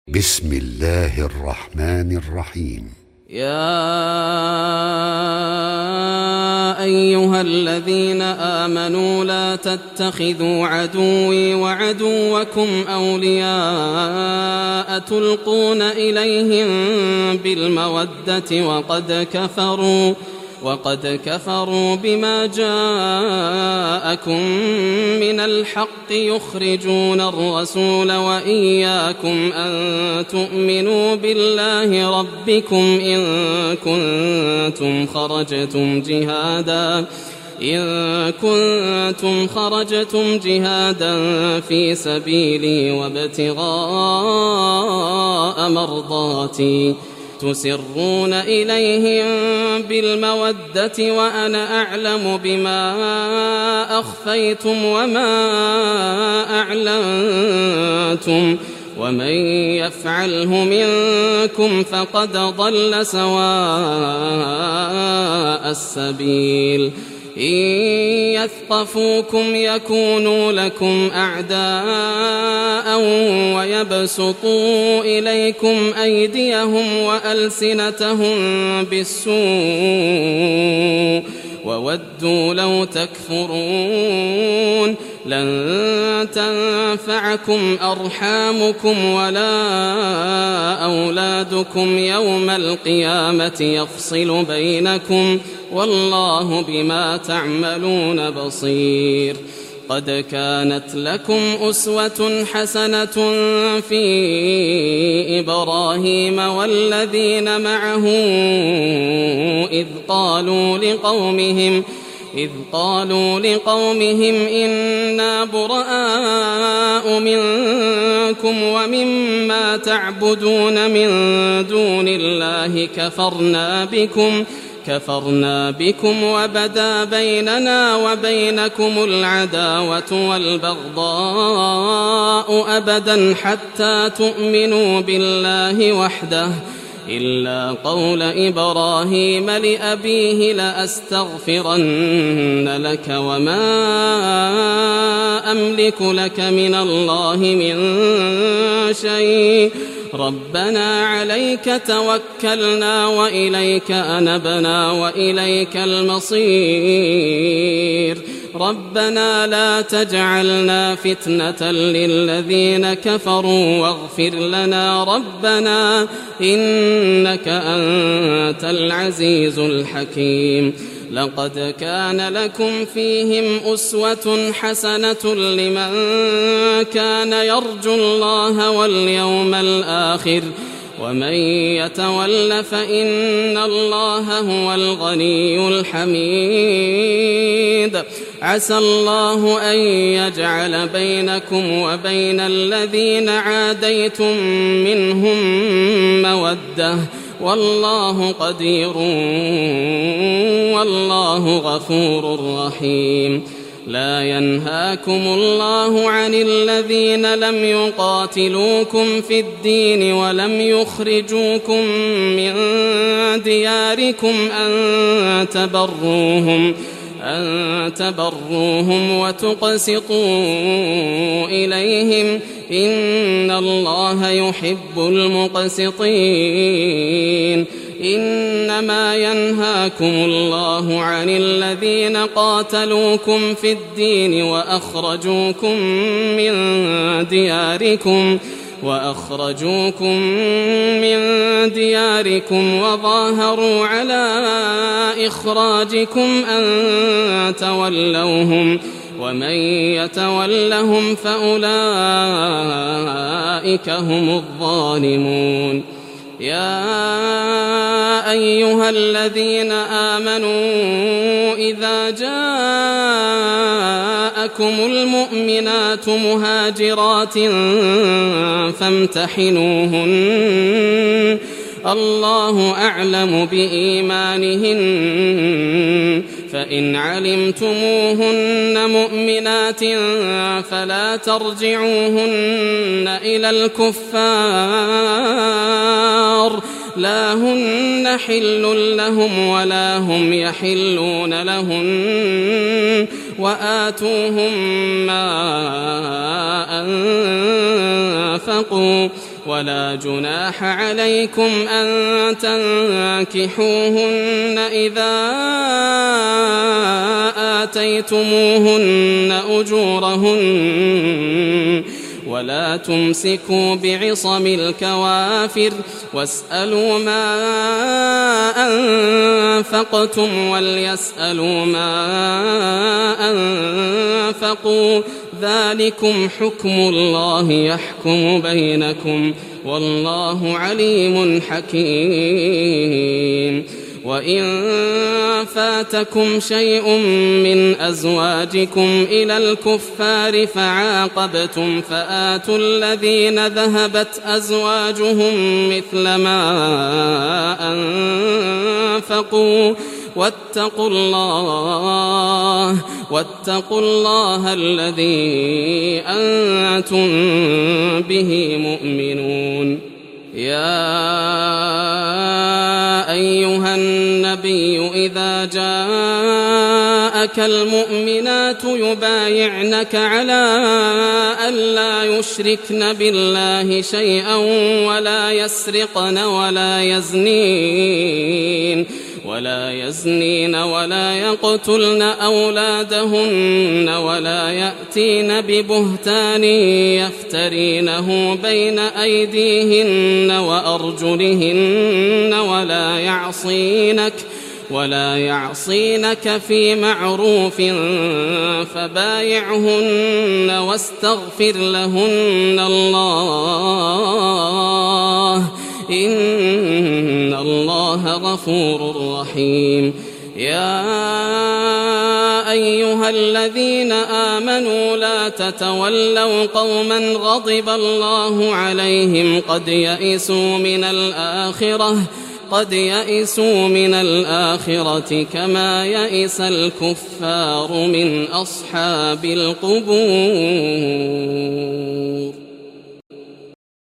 بسم الله الرحمن الرحيم. يا أيها الذين آمنوا لا تتخذوا عدوي وعدوكم أولياء تلقون إليهم بالمودة وقد كفروا بما جاءكم من الحق يخرجون الرسول وإياكم أن تؤمنوا بالله ربكم إن كنتم خرجتم جهادا في سبيلي وابتغاء مرضاتي تسرون إليهم بالمودة وأنا أعلم بما أخفيتم وما أعلنتم ومن يفعله منكم فقد ضل سواء السبيل إن يثقفوكم يكونوا لكم أعداء ويبسطوا إليكم أيديهم وألسنتهم بالسوء وودوا لو تكفرون لن تنفعكم أرحامكم ولا أولادكم يوم القيامة يفصل بينكم والله بما تعملون بصير. قد كانت لكم أسوة حسنة في إبراهيم والذين معه إذ قالوا لقومهم إنا براء منكم ومما تعبدون من دون الله كفرنا بكم وبدا بيننا وبينكم العداوة والبغضاء أبدا حتى تؤمنوا بالله وحده إلا قول إبراهيم لأبيه لأستغفرن لك وما أملك لك من الله من شيء ربنا عليك توكلنا وإليك أنبنا وإليك المصير ربنا لا تجعلنا فتنة للذين كفروا واغفر لنا ربنا إنك أنت العزيز الحكيم. لقد كان لكم فيهم أسوة حسنة لمن كان يرجو الله واليوم الآخر ومن يتول فإن الله هو الغني الحميد. عسى الله أن يجعل بينكم وبين الذين عاديتم منهم مودة والله قدير والله غفور رحيم. لا ينهاكم الله عن الذين لم يقاتلوكم في الدين ولم يخرجوكم من دياركم أن تبروهم وتقسطوا إليهم إن الله يحب المقسطين. إنما ينهاكم الله عن الذين قاتلوكم في الدين وأخرجوكم من دياركم وظاهروا على إخراجكم أن تولوهم ومن يتولهم فأولئك هم الظالمون. يا أيها الذين آمنوا إذا جاءكم المؤمنات مهاجرات فامتحنوهن الله أعلم بإيمانهن فإن علمتموهن مؤمنات فلا ترجعوهن إلى الكفار لا هن حل لهم ولا هم يحلون لهن وآتوهم ما أنفقوا ولا جناح عليكم أن تنكحوهن إذا آتيتموهن أجورهن ولا تمسكوا بعصم الكوافر واسألوا ما أنفقتم وليسألوا ما أنفقوا ذلكم حكم الله يحكم بينكم والله عليم حكيم. وإن فاتكم شيء من أزواجكم إلى الكفار فعاقبتم فآتوا الذين ذهبت أزواجهم مثل ما أنفقوا واتقوا الله الذي أنتم به مؤمنون. يا أيها النبي إذا جاءك المؤمنات يبايعنك على ألا يشركن بالله شيئا ولا يسرقن ولا يزنين ولا يقتلن أولادهن ولا يأتين ببهتان يفترينه بين أيديهن وأرجلهن ولا يعصينك في معروف فبايعهن واستغفر لهن الله إن الله غفور رحيم. يا أيها الذين آمنوا لا تتولوا قوما غضب الله عليهم قد يئسوا من الآخرة كما يئس الكفار من أصحاب القبور.